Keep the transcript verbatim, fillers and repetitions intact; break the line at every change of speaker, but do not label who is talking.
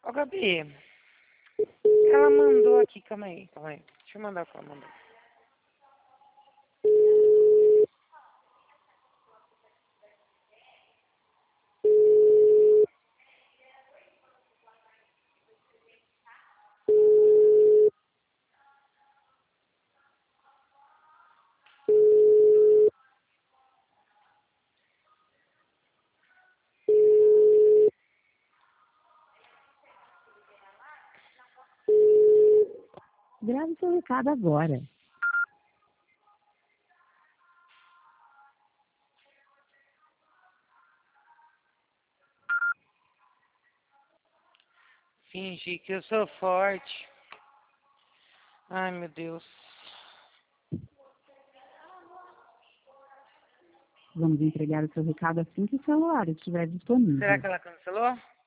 Ô, Gabi, ela mandou aqui, calma aí, calma aí. Deixa eu mandar o que ela mandou.
Grave seu recado agora.
Fingir que eu sou forte. Ai, meu Deus.
Vamos entregar o seu recado assim que o celular estiver disponível.
Será que ela cancelou?